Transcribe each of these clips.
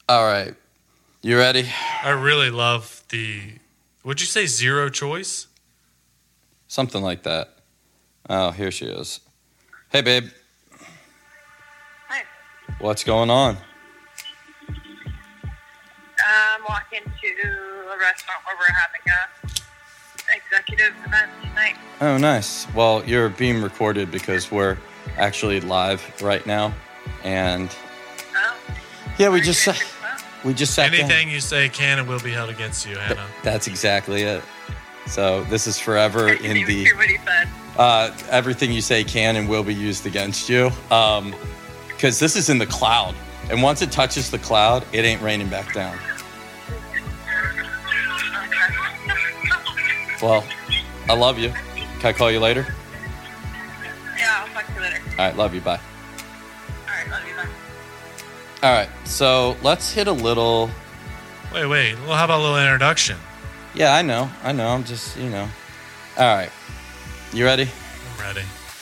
All right. You ready? I really love would you say zero choice? Something like that. Oh, here she is. Hey, babe. Hi. What's going on? I'm walking to a restaurant where we're having a executive event tonight. Oh, nice. Well, you're being recorded because we're actually live right now. And yeah, we just sat Anything down. you say can and will be held against you, Hannah. That's exactly it. So this is forever I didn't even hear what he said. Everything you say can and will be used against you. Because this is in the cloud. And once it touches the cloud, it ain't raining back down. Well, I love you. Can I call you later? Yeah, I'll talk to you later. All right, love you. Bye. All right, love you. Bye. All right, so let's hit a little... Wait. Well, how about a little introduction? Yeah, I know. I'm just, All right. You ready? I'm ready.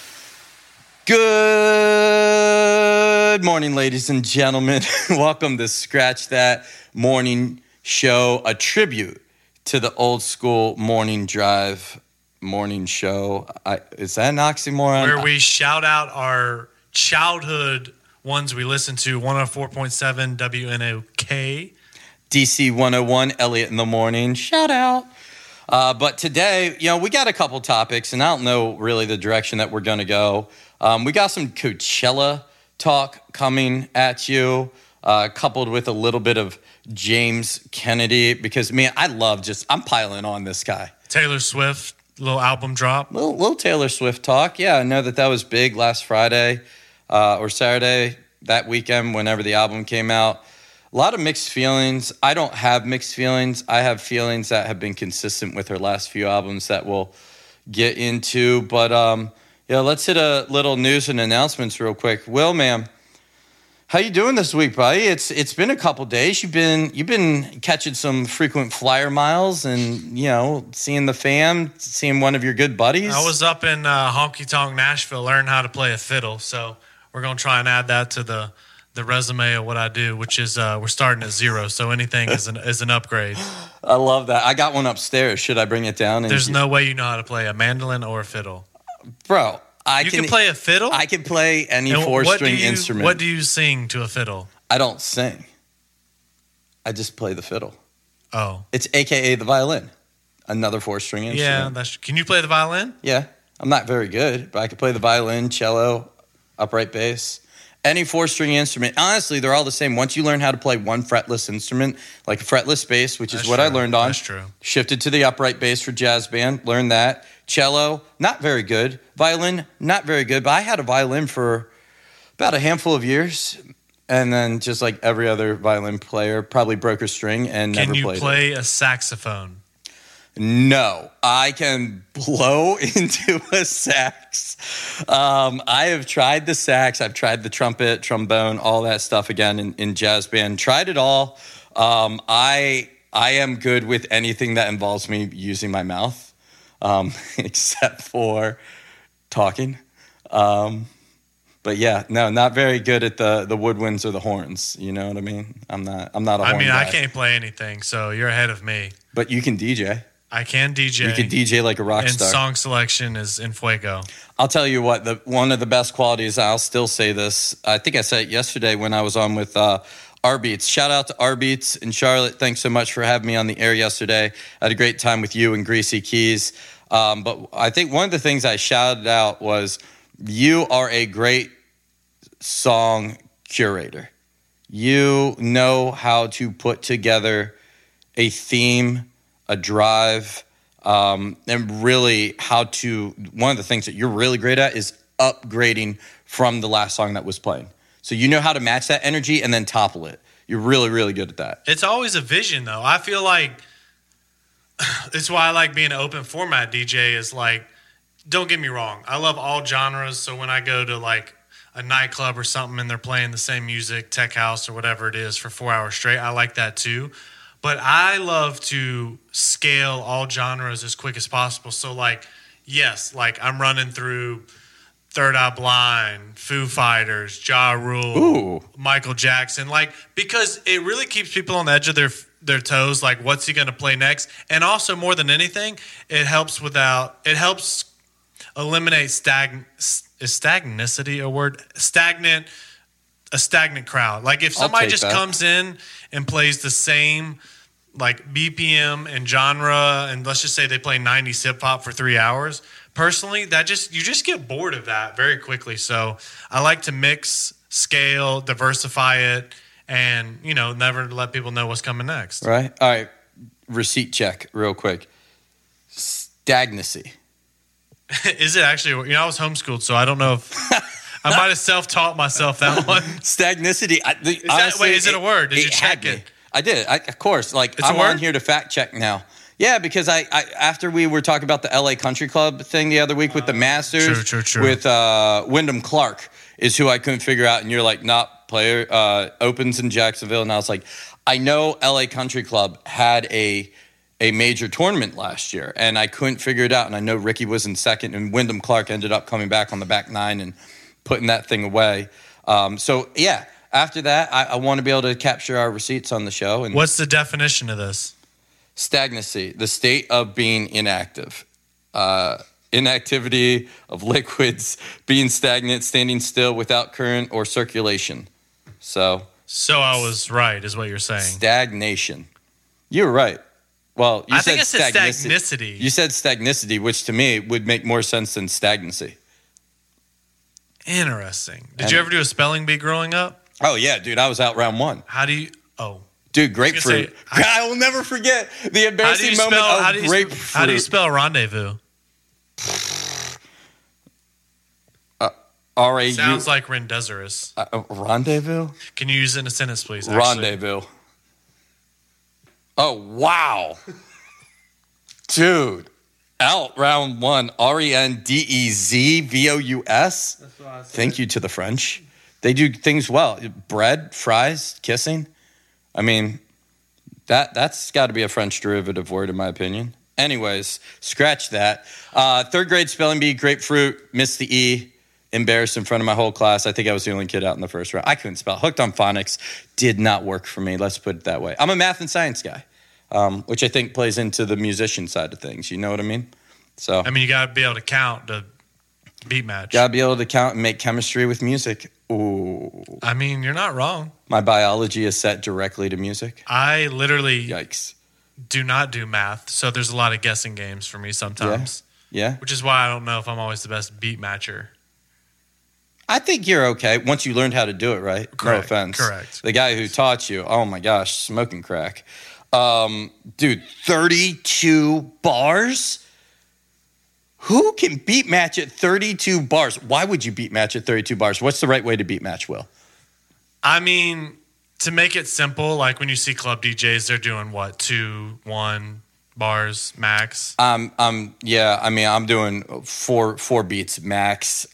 Good morning, ladies and gentlemen. Welcome to Scratch That Morning Show, a tribute to the old school morning drive morning show. Is that an oxymoron? Where we shout out our childhood ones we listen to, 104.7 WNOK. DC 101, Elliot in the morning. Shout out. But today, we got a couple topics, and I don't know really the direction that we're going to go. We got some Coachella talk coming at you, coupled with a little bit of James Kennedy, because, man, I'm piling on this guy. Taylor Swift, little album drop. Little Taylor Swift talk. Yeah, I know that was big last Friday or Saturday, that weekend, whenever the album came out. A lot of mixed feelings. I don't have mixed feelings. I have feelings that have been consistent with her last few albums that we'll get into. But, let's hit a little news and announcements real quick. Will, ma'am, how you doing this week, buddy? It's been a couple days. You've been catching some frequent flyer miles and, seeing the fam, seeing one of your good buddies. I was up in Honky Tonk, Nashville, learning how to play a fiddle. So we're going to try and add that to the resume of what I do, which is we're starting at zero. So anything is an upgrade. I love that. I got one upstairs. Should I bring it down? There's no way you know how to play a mandolin or a fiddle. Bro, you can play a fiddle? I can play any four-string instrument. What do you sing to a fiddle? I don't sing. I just play the fiddle. Oh. It's AKA the violin. Another four-string instrument. Yeah. Can you play the violin? Yeah. I'm not very good, but I can play the violin, cello, upright bass. Any four-string instrument. Honestly, they're all the same. Once you learn how to play one fretless instrument, like a fretless bass, which is what I learned on. That's true. Shifted to the upright bass for jazz band. Learned that. Cello, not very good. Violin, not very good. But I had a violin for about a handful of years. And then just like every other violin player, probably broke a string and never played it. Can you play a saxophone? No, I can blow into a sax. I have tried the sax. I've tried the trumpet, trombone, all that stuff again in jazz band. Tried it all. I am good with anything that involves me using my mouth, except for talking. But yeah, no, not very good at the woodwinds or the horns. You know what I mean? I'm not a horn guy. I can't play anything, so you're ahead of me. But you can DJ. I can DJ. You can DJ like a rock star. And song selection is in fuego. I'll tell you what, one of the best qualities, I'll still say this, I think I said it yesterday when I was on with R-Beats. Shout out to R-Beats in Charlotte. Thanks so much for having me on the air yesterday. I had a great time with you and Greasy Keys. But I think one of the things I shouted out was, you are a great song curator. You know how to put together a theme, a drive, and really one of the things that you're really great at is upgrading from the last song that was playing. So you know how to match that energy and then topple it. You're really, really good at that. It's always a vision, though. I feel like it's why I like being an open format DJ is like, don't get me wrong. I love all genres. So when I go to like a nightclub or something and they're playing the same music, tech house or whatever it is for 4 hours straight, I like that too. But I love to scale all genres as quick as possible. So like, yes, like I'm running through Third Eye Blind, Foo Fighters, Ja Rule, Ooh. Michael Jackson. Like, because it really keeps people on the edge of their toes. Like, what's he going to play next? And also, more than anything, it helps eliminate stagnicity a word? A stagnant crowd. Like, if somebody just comes in and plays the same like BPM and genre, and let's just say they play 90s hip hop for 3 hours, personally, you just get bored of that very quickly. So I like to mix, scale, diversify it, and never let people know what's coming next. Right. All right. Receipt check real quick. Stagnancy. Is it actually? I was homeschooled, so I don't know if I might have self-taught myself that one. Stagnicity. Is it a word? Did you check it? I did. Of course. Like, I'm on here to fact check now. Yeah, because I after we were talking about the LA Country Club thing the other week with the Masters, true. with Wyndham Clark is who I couldn't figure out, and you're like, not player opens in Jacksonville, and I was like, I know LA Country Club had a major tournament last year, and I couldn't figure it out, and I know Ricky was in second, and Wyndham Clark ended up coming back on the back nine and putting that thing away. So yeah. After that, I want to be able to capture our receipts on the show. And what's the definition of this? Stagnancy, the state of being inactive. Inactivity of liquids, being stagnant, standing still without current or circulation. So I was right, is what you're saying. Stagnation. You were right. Well, you think I said stagnicity. You said stagnicity, which to me would make more sense than stagnancy. Interesting. Did you ever do a spelling bee growing up? Oh, yeah, dude. I was out round one. How do you... Oh. Dude, grapefruit. I will never forget the embarrassing moment of grapefruit. How do you spell rendezvous? R-A-U... Sounds like rendezvous. Rendezvous? Can you use it in a sentence, please? Rendezvous. Oh, wow. Dude. Out round one. R-E-N-D-E-Z-V-O-U-S. That's what I said. Thank you to the French. They do things well. Bread, fries, kissing. I mean, that's got to be a French derivative word, in my opinion. Anyways, scratch that. Third grade spelling bee, grapefruit, missed the E, embarrassed in front of my whole class. I think I was the only kid out in the first round. I couldn't spell. Hooked on phonics did not work for me. Let's put it that way. I'm a math and science guy, which I think plays into the musician side of things. You know what I mean? So I mean, you got to be able to count to beat match. Got to be able to count and make chemistry with music. Ooh. I mean, you're not wrong. My biology is set directly to music. I literally Yikes. do not do math, so there's a lot of guessing games for me sometimes. Yeah. Which is why I don't know if I'm always the best beat matcher. I think you're okay once you learned how to do it right. Correct, no offense. correct. The guy who taught you, oh my gosh, smoking crack. Dude, 32 bars? Who can beat match at 32 bars? Why would you beat match at 32 bars? What's the right way to beat match, Will? I mean, to make it simple, like when you see club DJs, they're doing what, 2, 1 bars max? Yeah, I mean, I'm doing four beats max.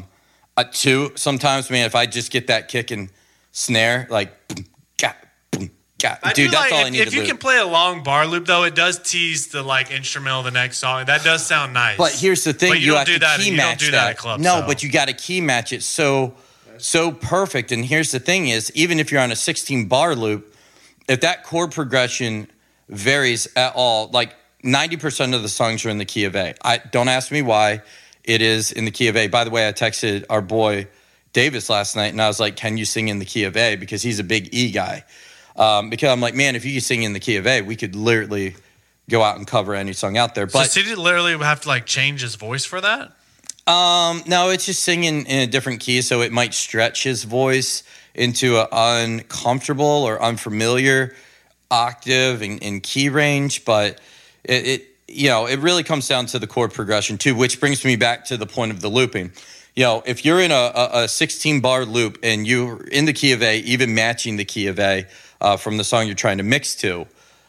2 sometimes, man, if I just get that kick and snare, like boom, ga, boom, ga. Dude, that's all I need to do. If you can play a long bar loop, though, it does tease the like instrumental of the next song. That does sound nice. But here's the thing: you have to key match do that at clubs. No, but you got to key match it so perfect. And here's the thing: is even if you're on a 16 bar loop, if that chord progression varies at all, like 90% of the songs are in the key of A. Don't ask me why. It is in the key of A. By the way, I texted our boy Davis last night, and I was like, "Can you sing in the key of A?" Because he's a big E guy. Because I'm like, man, if you could sing in the key of A, we could literally go out and cover any song out there. But so did he literally have to like change his voice for that? No, it's just singing in a different key, so it might stretch his voice into an uncomfortable or unfamiliar octave and key range. But it really comes down to the chord progression too, which brings me back to the point of the looping. If you're in a 16 bar loop and you're in the key of A, even matching the key of A from the song you're trying to mix to,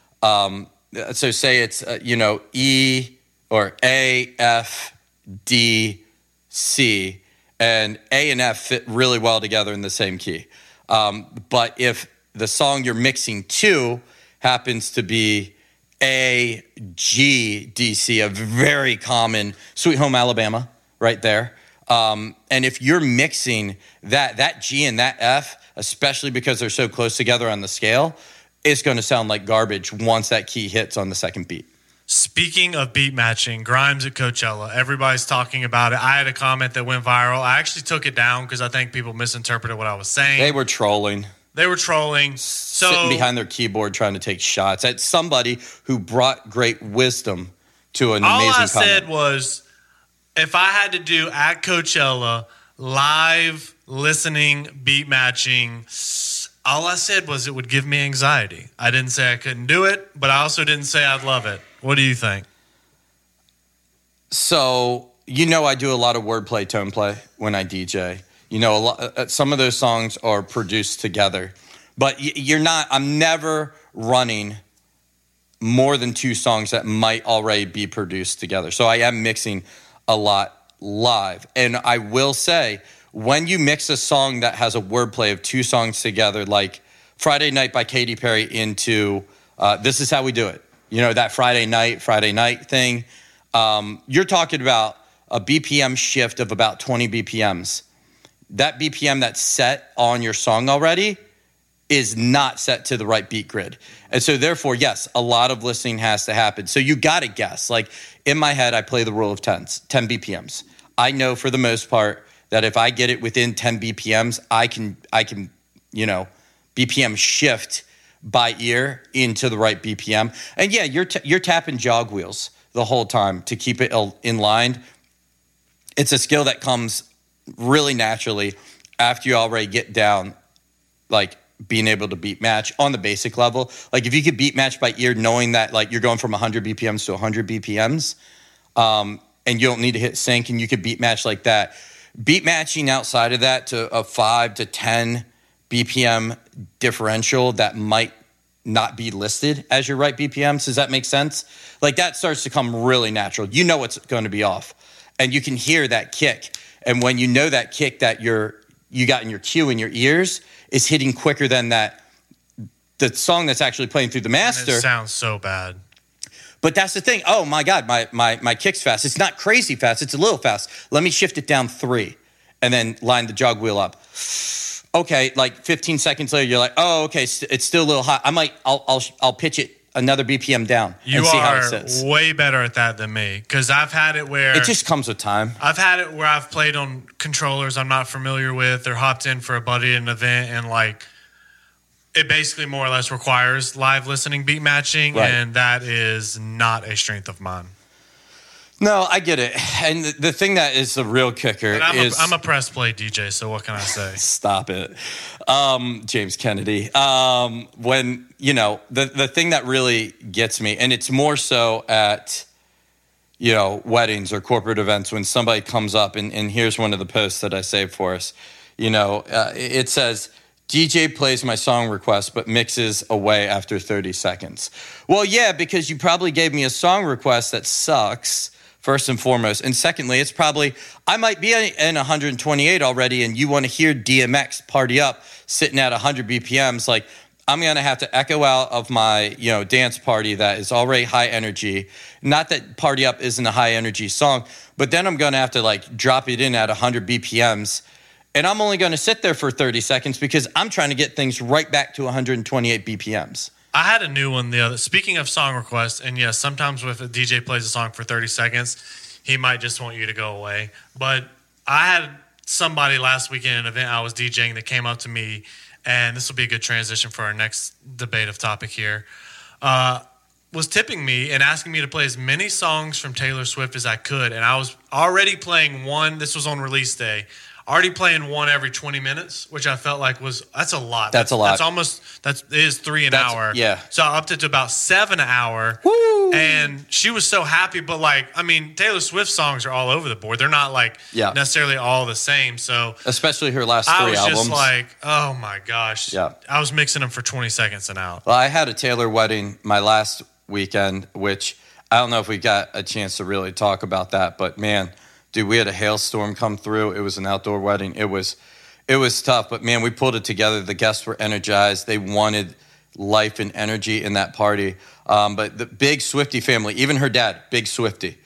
so say it's E or A, F, D, C, and A and F fit really well together in the same key. But if the song you're mixing to happens to be A, G, D, C, a very common Sweet Home Alabama right there. And if you're mixing that G and that F, especially because they're so close together on the scale, it's going to sound like garbage once that key hits on the second beat. Speaking of beat matching, Grimes at Coachella, everybody's talking about it. I had a comment that went viral. I actually took it down because I think people misinterpreted what I was saying. They were trolling. So, sitting behind their keyboard trying to take shots at somebody who brought great wisdom to an amazing comment. All I said was, if I had to do at Coachella live listening beat matching, all I said was it would give me anxiety. I didn't say I couldn't do it, but I also didn't say I'd love it. What do you think? So, I do a lot of wordplay, tone play when I DJ. Some of those songs are produced together, but I'm never running more than 2 songs that might already be produced together. So I am mixing a lot live. And I will say, when you mix a song that has a wordplay of 2 songs together, like Friday Night by Katy Perry into This Is How We Do It, that Friday night thing, you're talking about a BPM shift of about 20 BPMs. That BPM that's set on your song already is not set to the right beat grid. And so therefore, yes, a lot of listening has to happen. So you got to guess. Like in my head, I play the rule of 10 BPMs. I know for the most part that if I get it within 10 BPMs, I can BPM shift by ear into the right BPM. And yeah, you're tapping jog wheels the whole time to keep it in line. It's a skill that comes really naturally after you already get down, like being able to beat match on the basic level. Like if you could beat match by ear, knowing that like you're going from 100 BPMs to 100 BPMs, and you don't need to hit sync, and you could beat match like that. Beat matching outside of that to a 5 to 10 BPM differential that might not be listed as your right BPMs. Does that make sense? Like that starts to come really natural. You know what's going to be off, and you can hear that kick. And when you know that kick that you got in your cue in your ears is hitting quicker than the song that's actually playing through the master. And it sounds so bad. But that's the thing. Oh my God, my kick's fast. It's not crazy fast. It's a little fast. Let me shift it down 3 and then line the jog wheel up. Okay, like 15 seconds later, you're like, oh, okay, it's still a little hot. I'll pitch it another BPM down and see how it sits. You are way better at that than me because I've had it where... It just comes with time. I've had it where I've played on controllers I'm not familiar with or hopped in for a buddy at an event and like it basically more or less requires live listening beat matching, right. And that is not a strength of mine. No, I get it. And the thing that is the real kicker I'm a press play DJ, so what can I say? Stop it. James Kennedy. When, the thing that really gets me, and it's more so at, weddings or corporate events when somebody comes up, and here's one of the posts that I saved for us. It says, DJ plays my song request but mixes away after 30 seconds. Well, yeah, because you probably gave me a song request that sucks, first and foremost. And secondly, it's probably, I might be in 128 already and you want to hear DMX Party Up sitting at 100 BPMs. Like, I'm going to have to echo out of my, dance party that is already high energy. Not that Party Up isn't a high energy song, but then I'm going to have to like drop it in at 100 BPMs. And I'm only going to sit there for 30 seconds because I'm trying to get things right back to 128 BPMs. I had a new one speaking of song requests, and yes, sometimes if a DJ plays a song for 30 seconds, he might just want you to go away. But I had somebody last weekend at an event I was DJing that came up to me, and this will be a good transition for our next debate of topic here, was tipping me and asking me to play as many songs from Taylor Swift as I could. And I was already playing one. This was on release day. Already playing one every 20 minutes, which I felt like that's a lot. That's a lot. That is 3 an hour. Yeah. So I upped it to about 7 an hour. Woo! And she was so happy. But Taylor Swift songs are all over the board. They're not necessarily all the same. So especially her last 3 albums. I was just like, oh my gosh. Yeah. I was mixing them for 20 seconds and out. Well, I had a Taylor wedding my last weekend, which I don't know if we got a chance to really talk about that, but man, dude, we had a hailstorm come through. It was an outdoor wedding. It was tough, but man, we pulled it together. The guests were energized. They wanted life and energy in that party. But the big Swiftie family, even her dad, big Swiftie.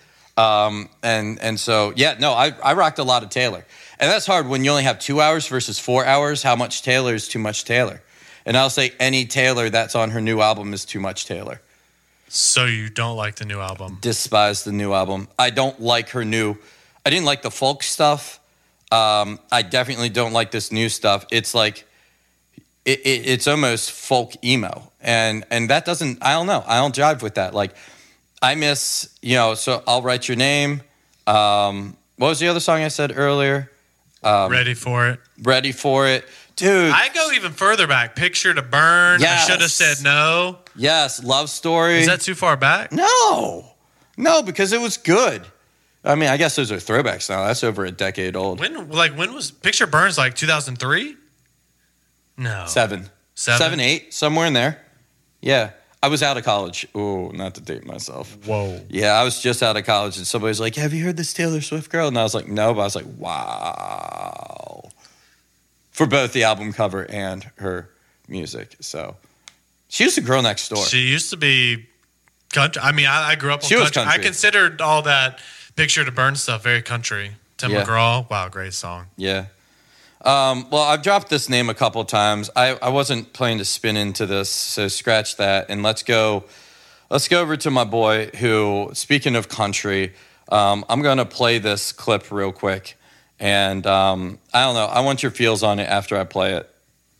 And so, yeah, no, I rocked a lot of Taylor. And that's hard when you only have 2 hours versus 4 hours. How much Taylor is too much Taylor? And I'll say any Taylor that's on her new album is too much Taylor. So you don't like the new album? Despise the new album. I don't like her new. I didn't like the folk stuff. I definitely don't like this new stuff. It's like it's almost folk emo, and that doesn't. I don't know. I don't jive with that. Like I miss, So I'll Write Your Name. What was the other song I said earlier? Ready for It. Ready for It. Dude. I go even further back. Picture to Burn. Yes. I should have said no. Yes. Love Story. Is that too far back? No, because it was good. I mean, I guess those are throwbacks now. That's over a decade old. When was Picture Burns? Like 2003? No. 7, 8, somewhere in there. Yeah. I was out of college. Oh, not to date myself. Whoa. Yeah, I was just out of college, and somebody's like, have you heard this Taylor Swift girl? And I was like, no, but I was like, wow. For both the album cover and her music. So she was the girl next door. She used to be country. I mean, I grew up on She was country. country. I considered all that Picture to Burn stuff very country. Tim McGraw. Wow, great song. Yeah. Well, I've dropped this name a couple times. I wasn't planning to spin into this, so scratch that. And let's go over to my boy who, speaking of country, I'm going to play this clip real quick. And I don't know. I want your feels on it after I play it.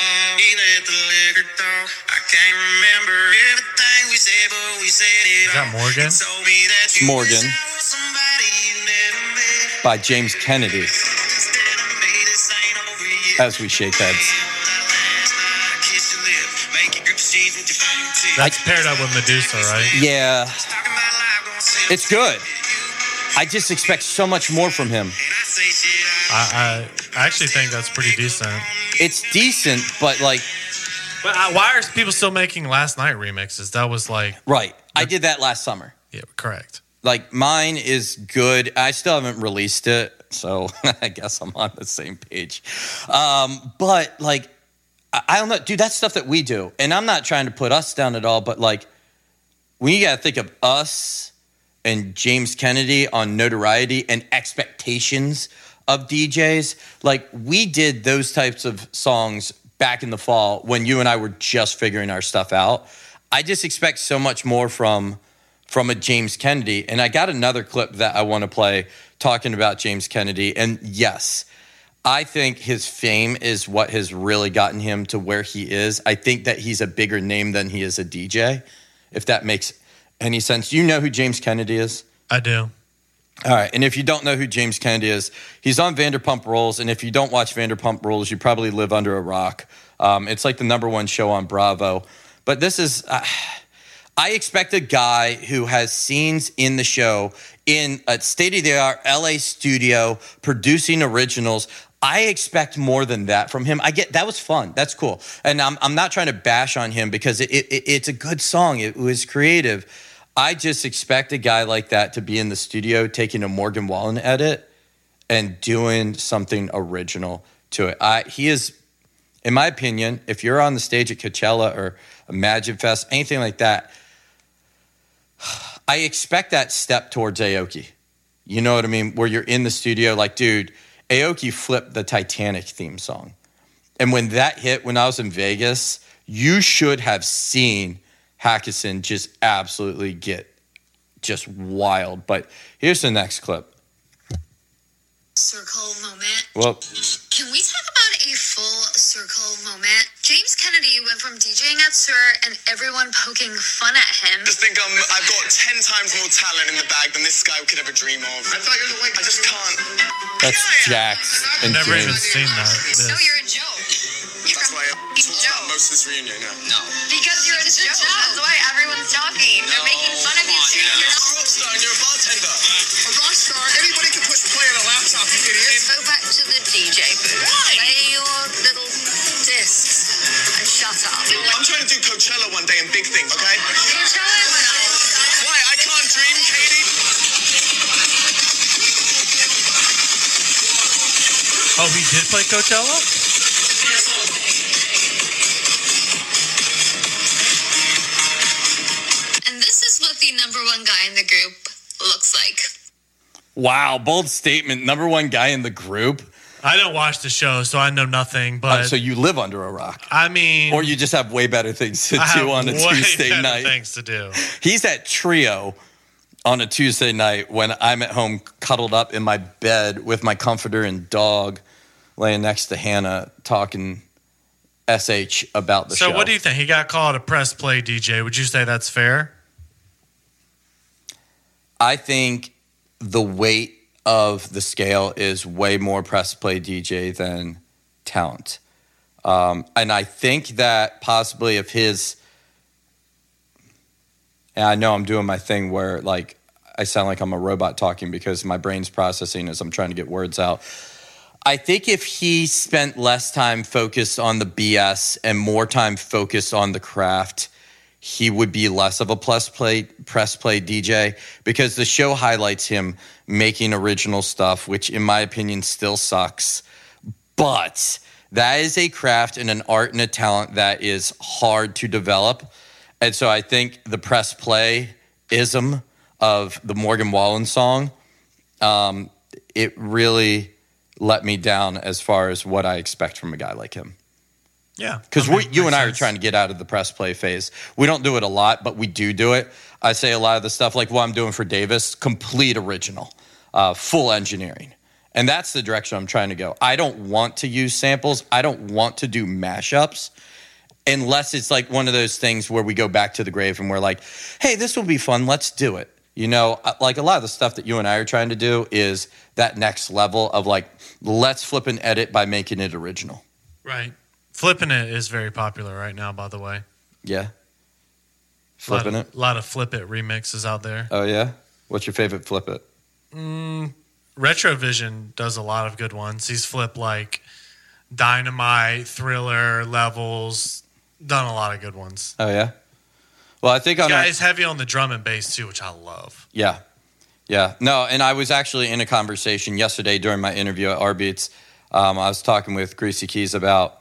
Is that Morgan? It's Morgan by James Kennedy. As we shake heads. That's paired up with Medusa, right? Yeah. It's good. I just expect so much more from him. I actually think that's pretty decent. It's decent, but like... But why are people still making Last Night remixes? That was like... Right. I did that last summer. Yeah, correct. Like, mine is good. I still haven't released it, so I guess I'm on the same page. But, like, I don't know. Dude, that's stuff that we do. And I'm not trying to put us down at all, but, like, when you got to think of us and James Kennedy on notoriety and expectations of DJs, like, we did those types of songs back in the fall when you and I were just figuring our stuff out. I just expect so much more from a James Kennedy. And I got another clip that I want to play talking about James Kennedy. And yes, I think his fame is what has really gotten him to where he is. I think that he's a bigger name than he is a DJ, if that makes any sense. You know who James Kennedy is? I do. All right. And if you don't know who James Kennedy is, he's on Vanderpump Rules. And if you don't watch Vanderpump Rules, you probably live under a rock. It's like the #1 show on Bravo. But this is... I expect a guy who has scenes in the show in a state-of-the-art LA studio producing originals. I expect more than that from him. That was fun. That's cool. And I'm not trying to bash on him because it's a good song. It was creative. I just expect a guy like that to be in the studio taking a Morgan Wallen edit and doing something original to it. He is, in my opinion, if you're on the stage at Coachella or Imagine Fest, anything like that, I expect that step towards Aoki. You know what I mean? Where you're in the studio, like, dude, Aoki flipped the Titanic theme song. And when that hit, when I was in Vegas, you should have seen Hackison just absolutely get just wild. But here's the next clip. Circle moment. Well, Can we talk about a full circle moment? James Kennedy went from DJing at Sir and everyone poking fun at him. Just think I've got 10 times more talent in the bag than this guy could ever dream of. I thought you were like, I just can't. that's Jax and Never even James. seen that. No, you're a joke. You're That's why I talked about most of this reunion, yeah. No. Because you're a joke. That's why everyone's talking. They're making fun of you too. You're a rock star and you're a bartender. A rock star? Anybody can push play on a laptop, you idiot. Go back to the DJ booth. Why? Play your little discs and shut up. I'm trying to do Coachella one day and big things, okay? Coachella is not. Why? I can't dream, Katie. Oh, he did play Coachella? And this is what the #1 guy in the group looks like. Wow, bold statement. Number one guy in the group. I don't watch the show, so I know nothing. But So you live under a rock. I mean, Or you just have way better things to I have do on a way Tuesday better night. things to do. He's at Trio on a Tuesday night when I'm at home cuddled up in my bed with my comforter and dog laying next to Hannah talking SH about the show. So what do you think? He got called a press play DJ. Would you say that's fair? I think the weight of the scale is way more press play DJ than talent. And I think that possibly if his, and I know I'm doing my thing where like I sound like I'm a robot talking because my brain's processing as I'm trying to get words out. I think if he spent less time focused on the BS and more time focused on the craft, he would be less of a press play DJ because the show highlights him making original stuff, which in my opinion still sucks. But that is a craft and an art and a talent that is hard to develop. And so I think the press play-ism of the Morgan Wallen song, it really let me down as far as what I expect from a guy like him. Yeah. Because you and I are trying to get out of the press play phase. We don't do it a lot, but we do it. I say a lot of the stuff like what I'm doing for Davis, complete original, full engineering. And that's the direction I'm trying to go. I don't want to use samples. I don't want to do mashups unless it's like one of those things where we go back to the grave and we're like, hey, this will be fun. Let's do it. You know, like a lot of the stuff that you and I are trying to do is that next level of like, let's flip and edit by making it original. Right. Flipping it is very popular right now, by the way. Yeah. Flipping it? A lot of Flip It remixes out there. Oh, yeah? What's your favorite Flip It? Retrovision does a lot of good ones. He's flipped like Dynamite, Thriller, Levels, done a lot of good ones. Oh, yeah? Well, I think on Guy's heavy on the drum and bass, too, which I love. Yeah. Yeah. No, and I was actually in a conversation yesterday during my interview at R-Beats. I was talking with Greasy Keys about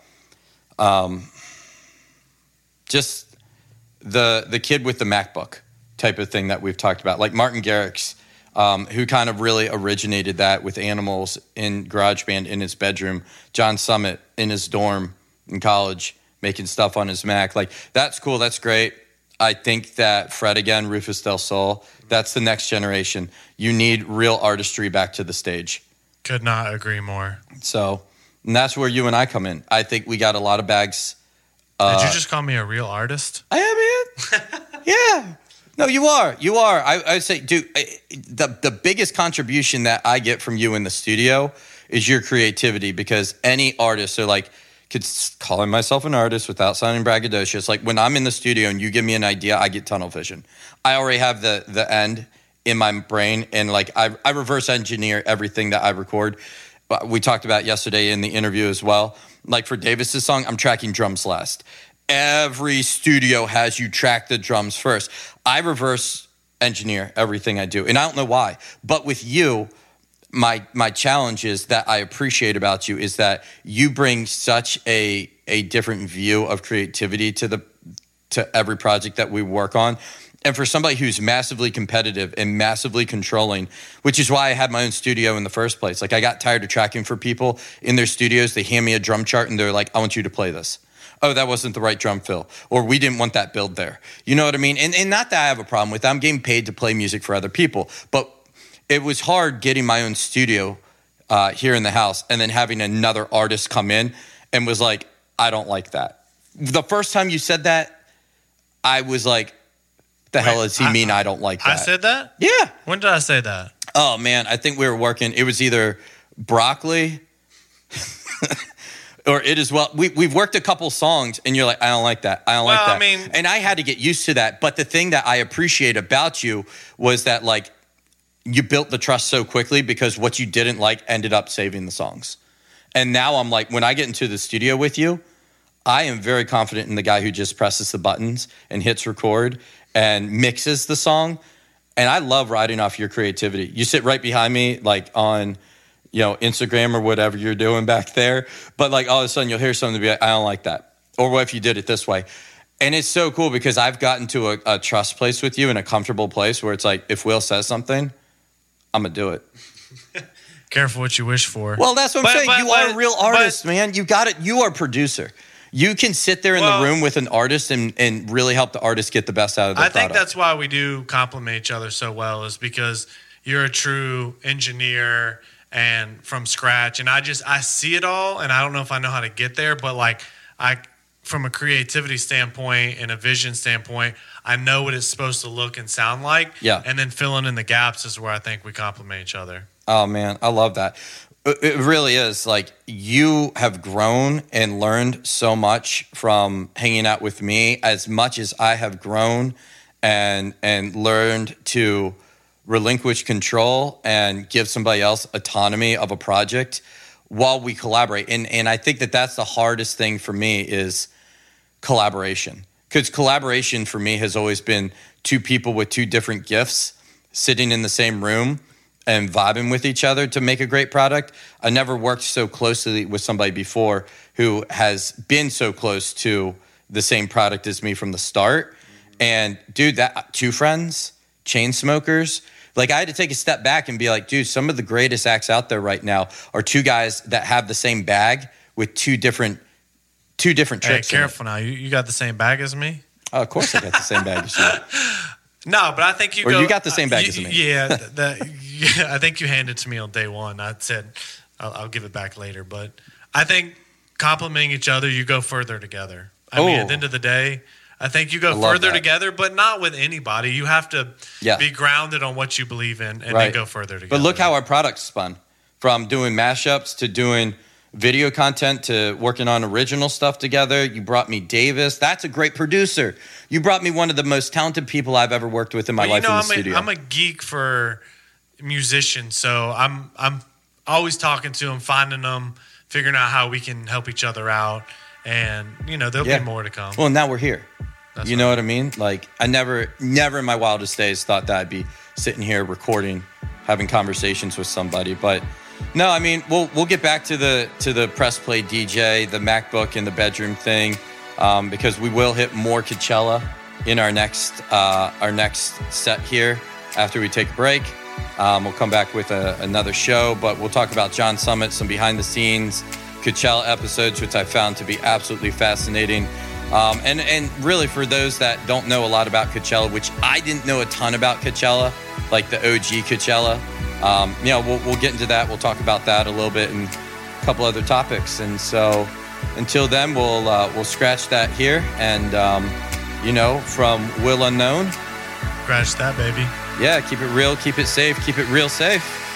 just the kid with the MacBook type of thing that we've talked about. Like Martin Garrix, who kind of really originated that with Animals in GarageBand in his bedroom. John Summit in his dorm in college making stuff on his Mac. Like, that's cool. That's great. I think that Fred again, Rufus Del Sol, that's the next generation. You need real artistry back to the stage. Could not agree more. So, and that's where you and I come in. I think we got a lot of bags. Did you just call me a real artist? I am, man. Yeah. No, you are. You are. I would say, dude, the biggest contribution that I get from you in the studio is your creativity, because any artist, so like, could calling myself an artist without sounding braggadocious. Like when I'm in the studio and you give me an idea, I get tunnel vision. I already have the end in my brain, and like I reverse engineer everything that I record. We talked about yesterday in the interview as well. Like for Davis's song, I'm tracking drums last. Every studio has you track the drums first. I reverse engineer everything I do, and I don't know why. But with you, my challenge is that I appreciate about you is that you bring such a different view of creativity to every project that we work on. And for somebody who's massively competitive and massively controlling, which is why I had my own studio in the first place. Like I got tired of tracking for people in their studios. They hand me a drum chart and they're like, I want you to play this. Oh, that wasn't the right drum fill. Or we didn't want that build there. You know what I mean? And not that I have a problem with that. I'm getting paid to play music for other people. But it was hard getting my own studio here in the house and then having another artist come in and was like, I don't like that. The first time you said that, I was like, the hell does he mean I don't like that? I said that? Yeah. When did I say that? Oh, man. I think we were working. It was either Broccoli or It Is Well. We've worked a couple songs, and you're like, I don't like that. I don't like that. I mean, and I had to get used to that. But the thing that I appreciate about you was that, like, you built the trust so quickly because what you didn't like ended up saving the songs. And now I'm like, when I get into the studio with you, I am very confident in the guy who just presses the buttons and hits record and mixes the song. And I love riding off your creativity. You sit right behind me, like on, Instagram or whatever you're doing back there. But like all of a sudden you'll hear something and be like, I don't like that. Or what if you did it this way? And it's so cool because I've gotten to a trust place with you in a comfortable place where it's like, if Will says something, I'm gonna do it. Careful what you wish for. Well, that's what I'm saying. You are a real artist, man. You got it. You are a producer. You can sit there in the room with an artist and really help the artist get the best out of their product. I think that's why we do complement each other so well, is because you're a true engineer and from scratch. And I see it all, and I don't know if I know how to get there, but like from a creativity standpoint and a vision standpoint, I know what it's supposed to look and sound like. Yeah. And then filling in the gaps is where I think we complement each other. Oh, man, I love that. It really is. Like, you have grown and learned so much from hanging out with me, as much as I have grown and learned to relinquish control and give somebody else autonomy of a project while we collaborate. And I think that that's the hardest thing for me is collaboration. Because collaboration for me has always been two people with two different gifts sitting in the same room and vibing with each other to make a great product. I never worked so closely with somebody before who has been so close to the same product as me from the start. And dude, that two friends, Chainsmokers, like I had to take a step back and be like, dude, some of the greatest acts out there right now are two guys that have the same bag with two different tricks. Hey, careful now. You got the same bag as me? Oh, of course I got the same bag as you. No, but I think you got the same bag as me. Yeah, I think you handed it to me on day one. I said I'll give it back later, but I think complimenting each other, you go further together. I mean, at the end of the day, I think you go further together, but not with anybody. You have to be grounded on what you believe in and then go further together. But look how our product's spun, from doing mashups to doing video content to working on original stuff together. You brought me Davis. That's a great producer. You brought me one of the most talented people I've ever worked with in my life in the studio. I'm a geek for musicians, so I'm always talking to them, finding them, figuring out how we can help each other out, and there'll be more to come. Well, now we're here. You know what I mean? Like, I never in my wildest days thought that I'd be sitting here recording, having conversations with somebody. But no, I mean, we'll get back to the press play DJ, the MacBook in the bedroom thing, because we will hit more Coachella in our next set here after we take a break. We'll come back with another show, but we'll talk about John Summit, some behind the scenes Coachella episodes, which I found to be absolutely fascinating. And really, for those that don't know a lot about Coachella, which I didn't know a ton about Coachella, like the OG Coachella, we'll get into that. We'll talk about that a little bit and a couple other topics. And so until then, we'll scratch that here. And, from Will Unknown. Scratch that, baby. Yeah, keep it real, keep it safe, keep it real safe.